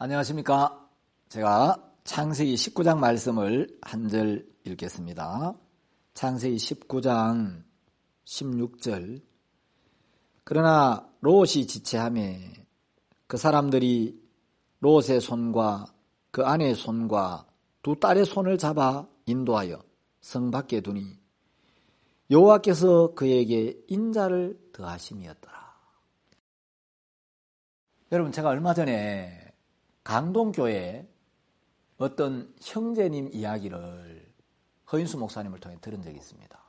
안녕하십니까. 제가 창세기 19장 말씀을 한 절 읽겠습니다. 창세기 19장 16절. 그러나 롯이 지체하매 그 사람들이 롯의 손과 그 아내의 손과 두 딸의 손을 잡아 인도하여 성 밖에 두니 여호와께서 그에게 인자를 더하심이었더라. 여러분, 제가 얼마 전에 강동교회 어떤 형제님 이야기를 허인수 목사님을 통해 들은 적이 있습니다.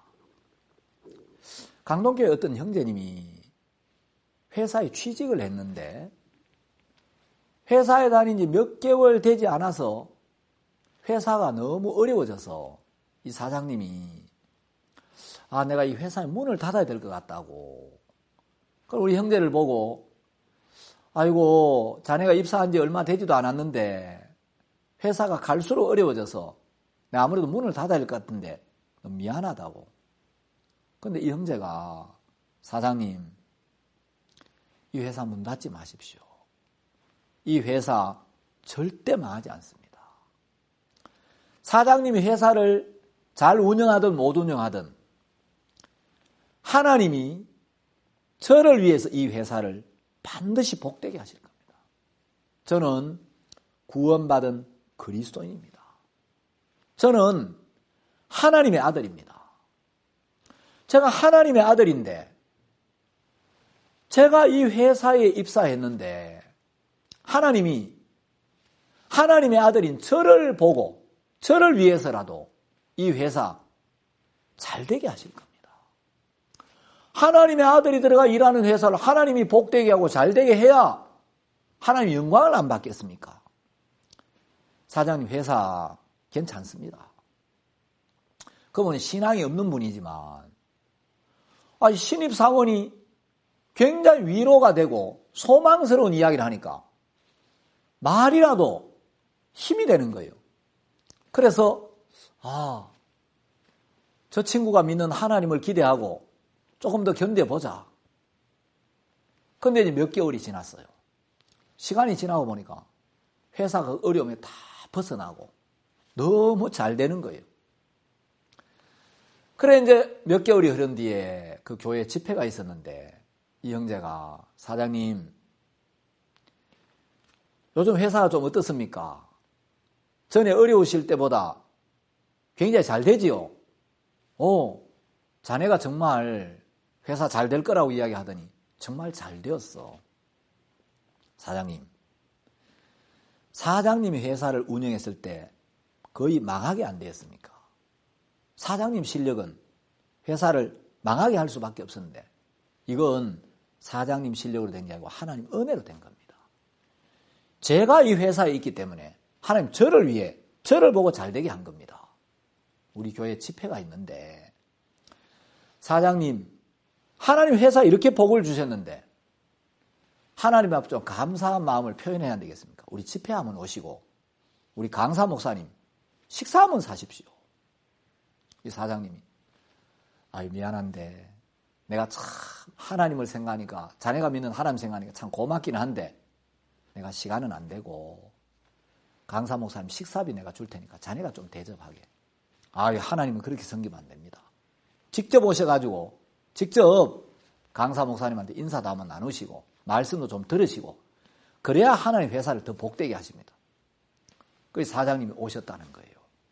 강동교회 어떤 형제님이 회사에 취직을 했는데 회사에 다닌 지 몇 개월 되지 않아서 회사가 너무 어려워져서 이 사장님이 내가 이 회사에 문을 닫아야 될 것 같다고. 그럼 우리 형제를 보고 아이고, 자네가 입사한 지 얼마 되지도 않았는데 회사가 갈수록 어려워져서 내가 아무래도 문을 닫아야 될 것 같은데 미안하다고. 그런데 이 형제가 사장님, 이 회사 문 닫지 마십시오. 이 회사 절대 망하지 않습니다. 사장님이 회사를 잘 운영하든 못 운영하든 하나님이 저를 위해서 이 회사를 반드시 복되게 하실 겁니다. 저는 구원받은 그리스도인입니다. 저는 하나님의 아들입니다. 제가 하나님의 아들인데 제가 이 회사에 입사했는데 하나님이 하나님의 아들인 저를 보고 저를 위해서라도 이 회사 잘 되게 하실 겁니다. 하나님의 아들이 들어가 일하는 회사를 하나님이 복되게 하고 잘 되게 해야 하나님 영광을 안 받겠습니까? 사장님 회사 괜찮습니다. 그분은 신앙이 없는 분이지만 신입사원이 굉장히 위로가 되고 소망스러운 이야기를 하니까 말이라도 힘이 되는 거예요. 그래서 저 친구가 믿는 하나님을 기대하고 조금 더 견뎌보자. 그런데 이제 몇 개월이 지났어요. 시간이 지나고 보니까 회사가 어려움에 다 벗어나고 너무 잘 되는 거예요. 그래 이제 몇 개월이 흐른 뒤에 그 교회 집회가 있었는데 이 형제가 사장님, 요즘 회사가 좀 어떻습니까? 전에 어려우실 때보다 굉장히 잘 되지요? 자네가 정말 회사 잘 될 거라고 이야기하더니 정말 잘 되었어. 사장님이 회사를 운영했을 때 거의 망하게 안 되었습니까? 사장님 실력은 회사를 망하게 할 수밖에 없었는데 이건 사장님 실력으로 된 게 아니고 하나님 은혜로 된 겁니다. 제가 이 회사에 있기 때문에 하나님 저를 위해 저를 보고 잘 되게 한 겁니다. 우리 교회 집회가 있는데 사장님, 하나님 회사에 이렇게 복을 주셨는데 하나님 앞에 좀 감사한 마음을 표현해야 되겠습니까? 우리 집회 한번 오시고 우리 강사 목사님 식사 한번 사십시오. 이 사장님이 미안한데 내가 참 하나님을 생각하니까 자네가 믿는 하나님 생각하니까 참 고맙기는 한데 내가 시간은 안 되고 강사 목사님 식사비 내가 줄 테니까 자네가 좀 대접하게. 하나님은 그렇게 섬기면 안 됩니다. 직접 오셔가지고 직접 강사 목사님한테 인사도 한번 나누시고 말씀도 좀 들으시고 그래야 하나님 회사를 더 복되게 하십니다. 그래서 사장님이 오셨다는 거예요.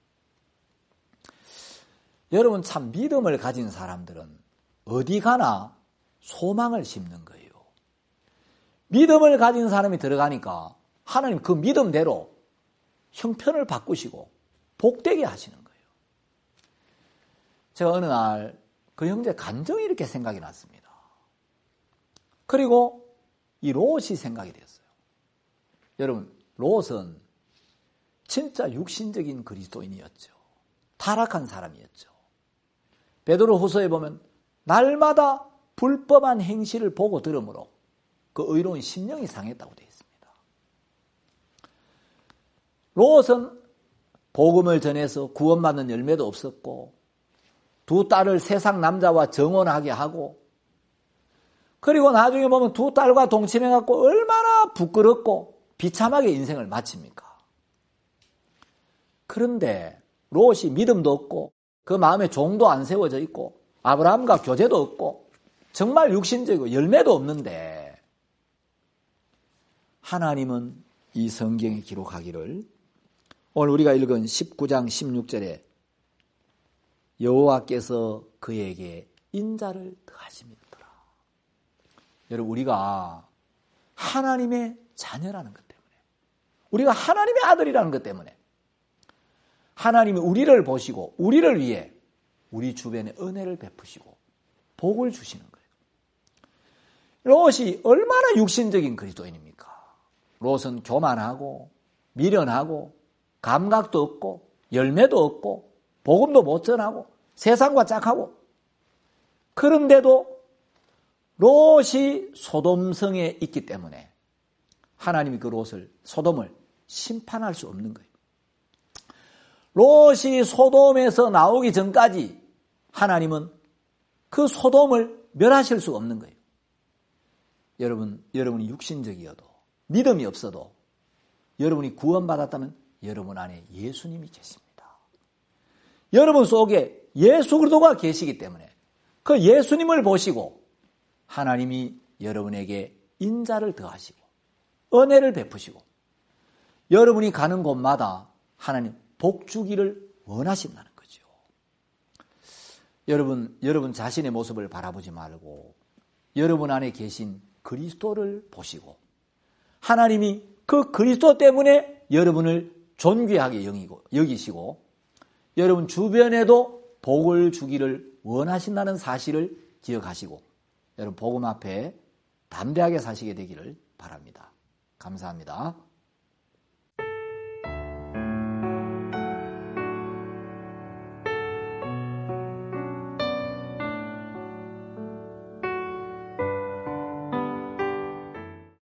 여러분, 참 믿음을 가진 사람들은 어디 가나 소망을 심는 거예요. 믿음을 가진 사람이 들어가니까 하나님 그 믿음대로 형편을 바꾸시고 복되게 하시는 거예요. 제가 어느 날 그 형제 간정이 이렇게 생각이 났습니다. 그리고 이 롯이 생각이 됐어요. 여러분, 롯은 진짜 육신적인 그리스도인이었죠. 타락한 사람이었죠. 베드로후서에 보면 날마다 불법한 행실을 보고 들으므로 그 의로운 심령이 상했다고 되어 있습니다. 롯은 복음을 전해서 구원받는 열매도 없었고 두 딸을 세상 남자와 정혼하게 하고 그리고 나중에 보면 두 딸과 동침해갖고 얼마나 부끄럽고 비참하게 인생을 마칩니까? 그런데 롯이 믿음도 없고 그 마음에 종도 안 세워져 있고 아브라함과 교제도 없고 정말 육신적이고 열매도 없는데 하나님은 이 성경에 기록하기를 오늘 우리가 읽은 19장 16절에 여호와께서 그에게 인자를 더하십니다. 여러분 우리가 하나님의 자녀라는 것 때문에 우리가 하나님의 아들이라는 것 때문에 하나님이 우리를 보시고 우리를 위해 우리 주변에 은혜를 베푸시고 복을 주시는 거예요. 롯이 얼마나 육신적인 그리스도인입니까? 롯은 교만하고 미련하고 감각도 없고 열매도 없고 복음도 못 전하고 세상과 짝하고 그런데도 롯이 소돔성에 있기 때문에 하나님이 그 롯을 소돔을 심판할 수 없는 거예요. 롯이 소돔에서 나오기 전까지 하나님은 그 소돔을 멸하실 수 없는 거예요. 여러분이 육신적이어도 믿음이 없어도 여러분이 구원받았다면 여러분 안에 예수님이 계십니다. 여러분 속에 예수 그리스도가 계시기 때문에 그 예수님을 보시고 하나님이 여러분에게 인자를 더하시고 은혜를 베푸시고 여러분이 가는 곳마다 하나님 복 주기를 원하신다는 거죠. 여러분 자신의 모습을 바라보지 말고 여러분 안에 계신 그리스도를 보시고 하나님이 그 그리스도 때문에 여러분을 존귀하게 여기시고 여러분 주변에도 복을 주기를 원하신다는 사실을 기억하시고 여러분 복음 앞에 담대하게 사시게 되기를 바랍니다. 감사합니다.